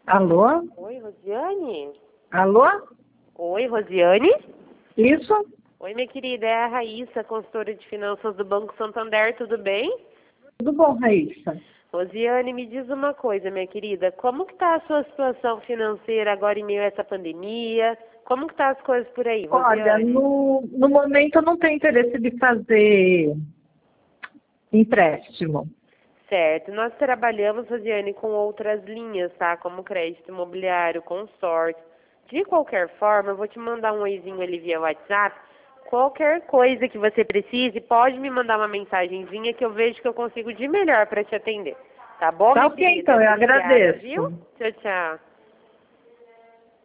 Alô? Oi, Rosiane? Alô? Oi, Rosiane? Isso? Oi, minha querida, é a Raíssa, consultora de finanças do Banco Santander, tudo bem? Tudo bom, Raíssa? Rosiane, me diz uma coisa, minha querida, como que tá a sua situação financeira agora em meio a essa pandemia? Como que tá as coisas por aí, Olha, Rosiane? no momento eu não tenho interesse de fazer empréstimo. Certo, nós trabalhamos, Rosiane, com outras linhas, tá? Como crédito imobiliário, consórcio. De qualquer forma, eu vou te mandar um oizinho ali via WhatsApp. Qualquer coisa que você precise, pode me mandar uma mensagenzinha que eu vejo que eu consigo de melhor para te atender. Tá bom, Tá minha ok, querida? então, eu Obrigada, viu? agradeço. Tchau, tchau.